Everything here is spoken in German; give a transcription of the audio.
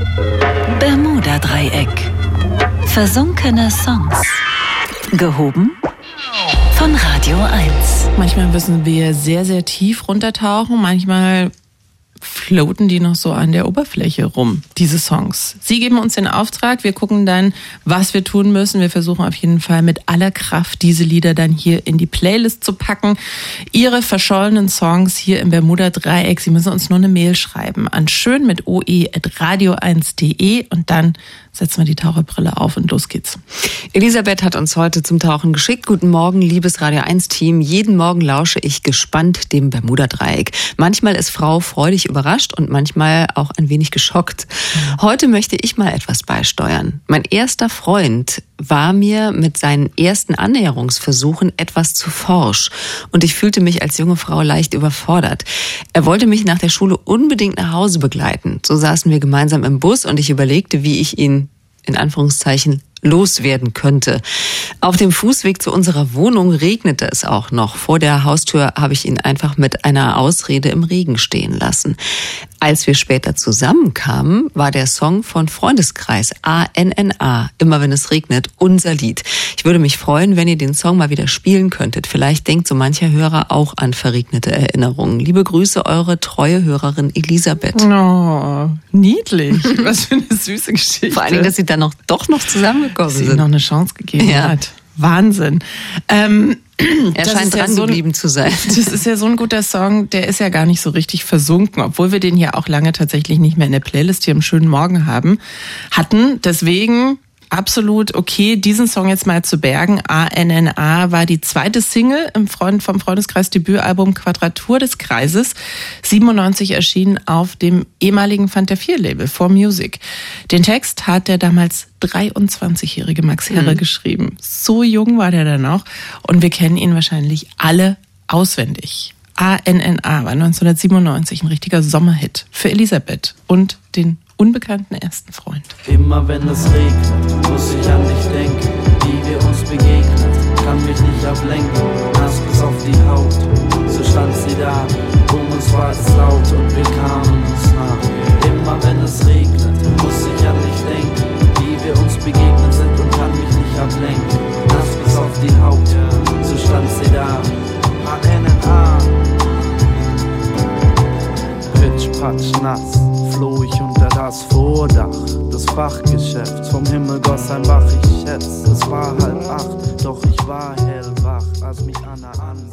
Bermuda-Dreieck. Versunkene Songs. Gehoben von Radio 1. Manchmal müssen wir sehr, sehr tief runtertauchen. Manchmal floaten die noch so an der Oberfläche rum, diese Songs. Sie geben uns den Auftrag, wir gucken dann, was wir tun müssen. Wir versuchen auf jeden Fall mit aller Kraft, diese Lieder dann hier in die Playlist zu packen. Ihre verschollenen Songs hier im Bermuda-Dreieck, Sie müssen uns nur eine Mail schreiben an schön@radio1.de und dann setzen wir die Taucherbrille auf und los geht's. Elisabeth hat uns heute zum Tauchen geschickt. Guten Morgen, liebes Radio 1-Team. Jeden Morgen lausche ich gespannt dem Bermuda-Dreieck. Manchmal ist Frau freudig überrascht und manchmal auch ein wenig geschockt. Heute möchte ich mal etwas beisteuern. Mein erster Freund war mir mit seinen ersten Annäherungsversuchen etwas zu forsch und ich fühlte mich als junge Frau leicht überfordert. Er wollte mich nach der Schule unbedingt nach Hause begleiten. So saßen wir gemeinsam im Bus und ich überlegte, wie ich ihn in Anführungszeichen loswerden könnte. Auf dem Fußweg zu unserer Wohnung regnete es auch noch. Vor der Haustür habe ich ihn einfach mit einer Ausrede im Regen stehen lassen. Als wir später zusammenkamen, war der Song von Freundeskreis ANNA, immer wenn es regnet, unser Lied. Ich würde mich freuen, wenn ihr den Song mal wieder spielen könntet. Vielleicht denkt so mancher Hörer auch an verregnete Erinnerungen. Liebe Grüße, eure treue Hörerin Elisabeth. Oh, niedlich. Was für eine süße Geschichte. Vor allen Dingen, dass sie dann doch noch zusammengekommen sind. Sie noch eine Chance gegeben hat. Wahnsinn. Er scheint dran geblieben zu sein. Das ist ja so ein guter Song, der ist ja gar nicht so richtig versunken, obwohl wir den ja auch lange tatsächlich nicht mehr in der Playlist hier im schönen Morgen hatten. Deswegen absolut okay, diesen Song jetzt mal zu bergen. ANNA war die zweite Single vom Freundeskreis Debütalbum Quadratur des Kreises. 97 erschienen auf dem ehemaligen Fanta 4 Label 4Music. Den Text hat der damals 23-jährige Max Herre geschrieben. So jung war der dann noch und wir kennen ihn wahrscheinlich alle auswendig. ANNA war 1997 ein richtiger Sommerhit für Elisabeth und den unbekannten ersten Freund. Immer wenn es regnet, muss ich an dich denken, wie wir uns begegnet, kann mich nicht ablenken, nass bis auf die Haut, so stand sie da, um uns war es laut und wir kamen uns nach. Immer wenn es regnet, muss ich an dich denken, wie wir uns begegnet sind und kann mich nicht ablenken, nass bis auf die Haut, so stand sie da, ANNA. Pitch, patsch, nass, floh ich unter das Vordach des Fachgeschäfts. Vom Himmel goss ein Bach, ich schätz, es war 7:30, doch ich war hellwach, als mich Anna an